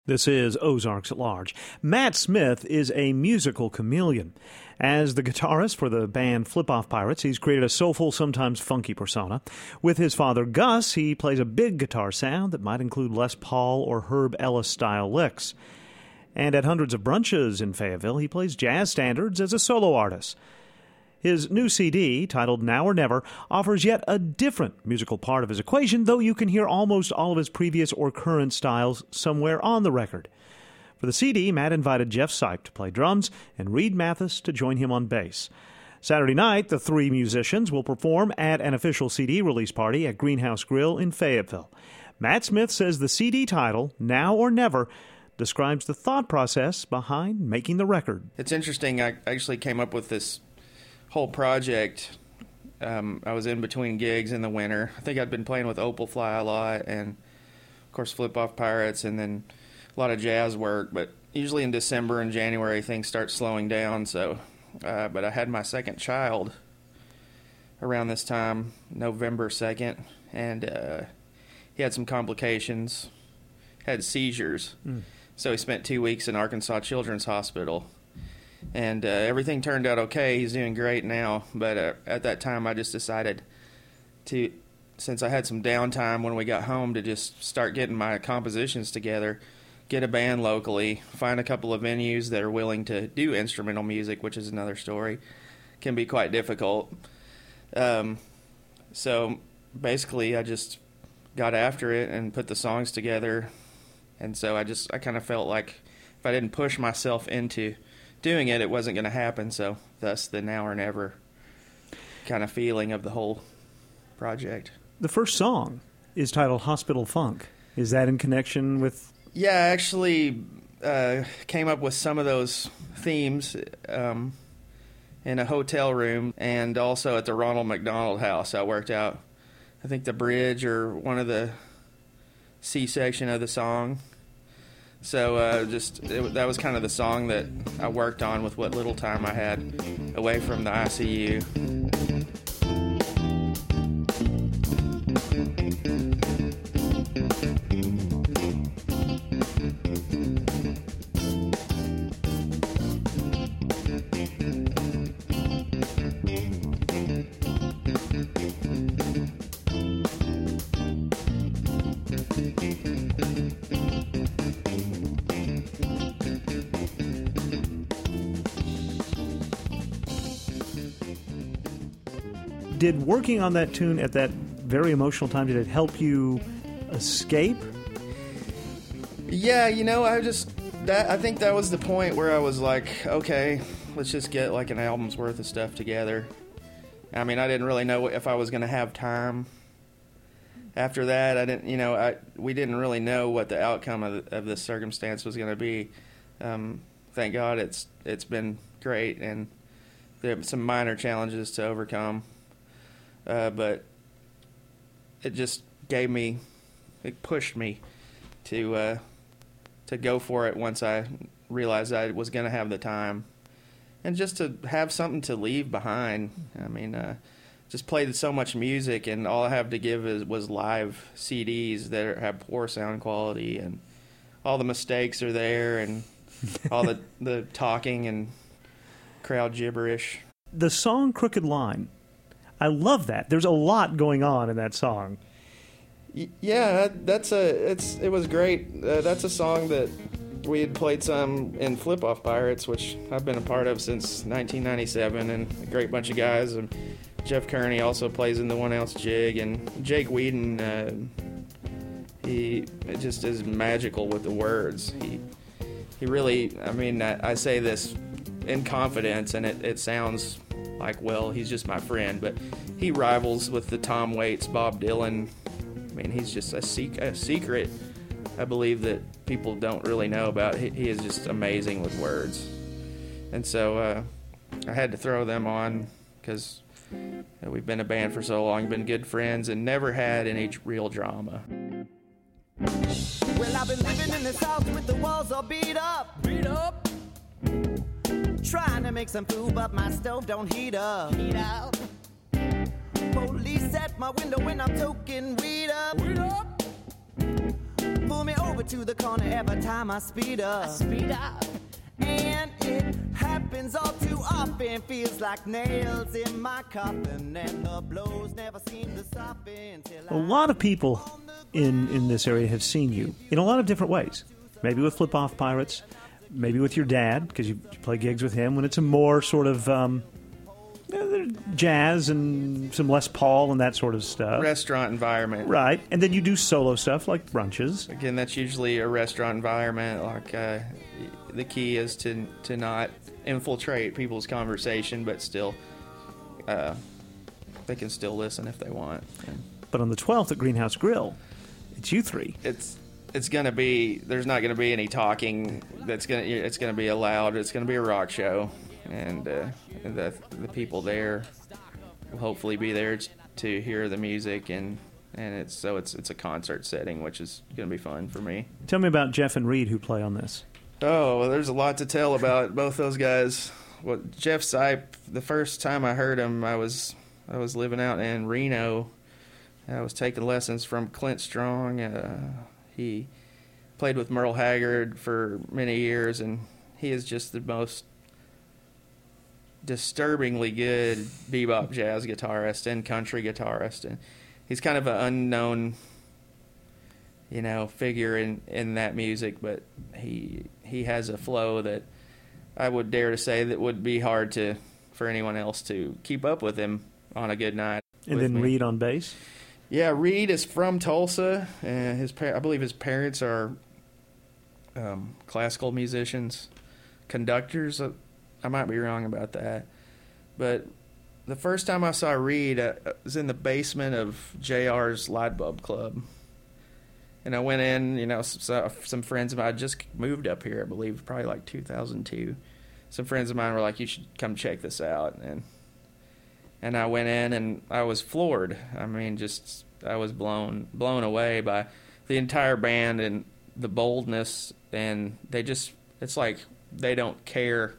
This is Ozarks at Large. Matt Smith is a musical chameleon. As the guitarist for the band Flip Off Pirates, he's created a soulful, sometimes funky persona. With his father, Gus, he plays a big guitar sound that might include Les Paul or Herb Ellis-style licks. And at hundreds of brunches in Fayetteville, he plays jazz standards as a solo artist. His new CD, titled Now or Never, offers yet a different musical part of his equation, though you can hear almost all of his previous or current styles somewhere on the record. For the CD, Matt invited Jeff Syke to play drums and Reed Mathis to join him on bass. Saturday night, the three musicians will perform at an official CD release party at Greenhouse Grill in Fayetteville. Matt Smith says the CD title, Now or Never, describes the thought process behind making the record. It's interesting. I actually came up with this whole project. I was in between gigs in the winter. I think I'd been playing with Opal Fly a lot, and of course Flip Off Pirates, and then a lot of jazz work. But usually in December and January things start slowing down. So, but I had my second child around this time, November 2nd, and he had some complications, had seizures. So he spent 2 weeks in Arkansas Children's Hospital. And everything turned out okay. He's doing great now. But at that time, I just decided to, since I had some downtime when we got home, to just start getting my compositions together, get a band locally, find a couple of venues that are willing to do instrumental music, which is another story. Can be quite difficult. So basically, I just got after it and put the songs together. And so I kind of felt like if I didn't push myself into doing it, it wasn't going to happen. So thus the now or never kind of feeling of the whole project. The first song is titled Hospital Funk. Is that in connection with... Yeah, I actually came up with some of those themes in a hotel room and also at the Ronald McDonald House. I worked out, I think, the bridge or one of the C section of the song. So that was kind of the song that I worked on with what little time I had away from the ICU. Did working on that tune at that very emotional time, did it help you escape? Yeah, I think that was the point where I was like, okay, let's just get like an album's worth of stuff together. I mean, I didn't really know if I was going to have time. After that, we didn't really know what the outcome of this circumstance was going to be. Thank God it's been great, and there are some minor challenges to overcome. But it just pushed me to go for it once I realized I was going to have the time, and just to have something to leave behind. I mean, just played so much music, and all I have to give was live CDs that have poor sound quality, and all the mistakes are there, and all the talking and crowd gibberish. The song Crooked Line, I love that. There's a lot going on in that song. Yeah, it was great. That's a song that we had played some in Flip Off Pirates, which I've been a part of since 1997, and a great bunch of guys. And Jeff Kearney also plays in the One Ounce Jig, and Jake Whedon, he just is magical with the words. He really, I mean, I say this in confidence, and it sounds like, well, he's just my friend, but he rivals with the Tom Waits, Bob Dylan. I mean, he's just a secret, I believe, that people don't really know about. He is just amazing with words. And so I had to throw them on because we've been a band for so long, been good friends, and never had any real drama. Well, I've been living in this house with the walls all beat up. Trying to make some food, but my stove don't heat up. Police at my window when I'm toking weed up. pull me over to the corner every time I speed up. And it happens all too often. Feels like nails in my coffin, and the blows never seem to soften till A lot of people in this area have seen you in a lot of different ways. Maybe with Flip Off Pirates, maybe with your dad, because you play gigs with him when it's a more sort of jazz and some Les Paul and that sort of stuff. Restaurant environment. Right. And then you do solo stuff like brunches. Again, that's usually a restaurant environment. Like the key is to not infiltrate people's conversation, but still, they can still listen if they want. And But on the 12th at Greenhouse Grill, it's you three. it's gonna be. There's not gonna be any talking. It's gonna be allowed. It's gonna be a rock show, and the people there will hopefully be there to hear the music, and it's a concert setting, which is gonna be fun for me. Tell me about Jeff and Reed who play on this. Oh, well, there's a lot to tell about both those guys. Well, Jeff Sipe, the first time I heard him, I was living out in Reno. I was taking lessons from Clint Strong. He played with Merle Haggard for many years, and he is just the most disturbingly good bebop jazz guitarist and country guitarist. And he's kind of an unknown, figure in that music, but he has a flow that I would dare to say that would be hard for anyone else to keep up with him on a good night. And then Reed on bass? Yeah, Reed is from Tulsa, and I believe his parents are classical musicians, conductors. I might be wrong about that. But the first time I saw Reed, I was in the basement of JR's Lightbulb Club. And I went in, some friends of mine, I just moved up here, I believe, probably like 2002. Some friends of mine were like, you should come check this out. And I went in and I was floored. I mean, I was blown away by the entire band and the boldness. And it's like they don't care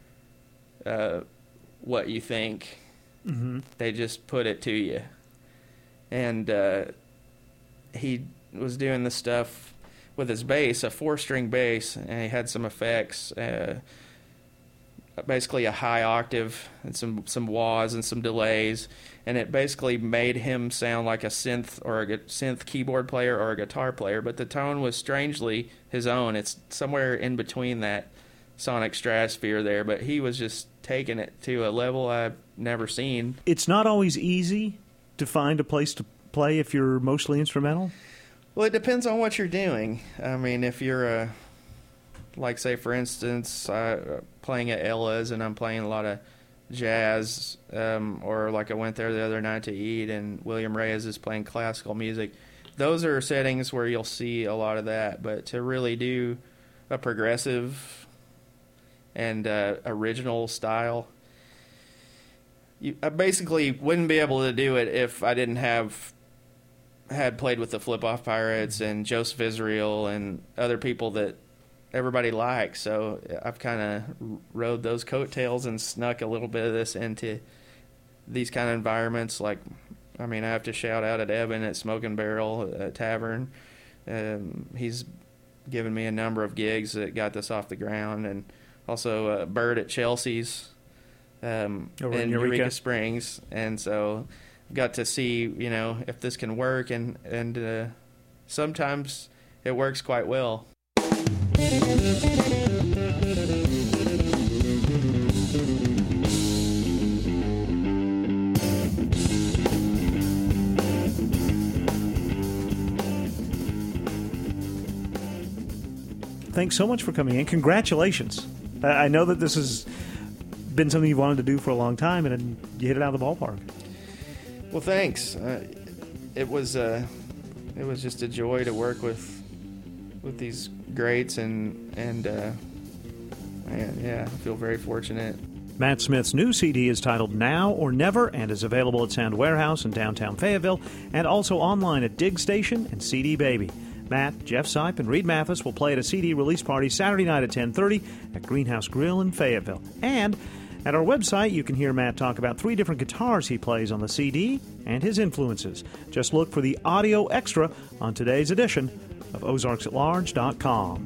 what you think. Mm-hmm. They just put it to you. And he was doing this stuff with his bass, a 4-string bass, and he had some effects, basically a high octave and some wahs and some delays, and it basically made him sound like a synth or a synth keyboard player or a guitar player, but the tone was strangely his own. It's somewhere in between that sonic stratosphere there, but he was just taking it to a level I've never seen. It's not always easy to find a place to play if you're mostly instrumental? Well, it depends on what you're doing. I mean, if you're, say, for instance, playing at Ella's and I'm playing a lot of jazz, or like I went there the other night to eat and William Reyes is playing classical music, those are settings where you'll see a lot of that. But to really do a progressive and original style, I basically wouldn't be able to do it if I didn't had played with the Flip Off Pirates and Joseph Israel and other people that everybody likes. So I've kind of rode those coattails and snuck a little bit of this into these kind of environments. Like, I mean, I have to shout out at Evan at Smoking Barrel Tavern. He's given me a number of gigs that got this off the ground, and also Bird at Chelsea's in Eureka Springs. And so got to see, if this can work, and sometimes it works quite well. Thanks so much for coming in. Congratulations. I know that this has been something you've wanted to do for a long time, and you hit it out of the ballpark. Well, thanks. It was just a joy to work with these greats, and I feel very fortunate. Matt Smith's new CD is titled Now or Never and is available at Sound Warehouse in downtown Fayetteville and also online at Dig Station and CD Baby. Matt, Jeff Sipe, and Reed Mathis will play at a CD release party Saturday night at 10:30 at Greenhouse Grill in Fayetteville. And at our website, you can hear Matt talk about 3 different guitars he plays on the CD and his influences. Just look for the audio extra on today's edition of ozarksatlarge.com.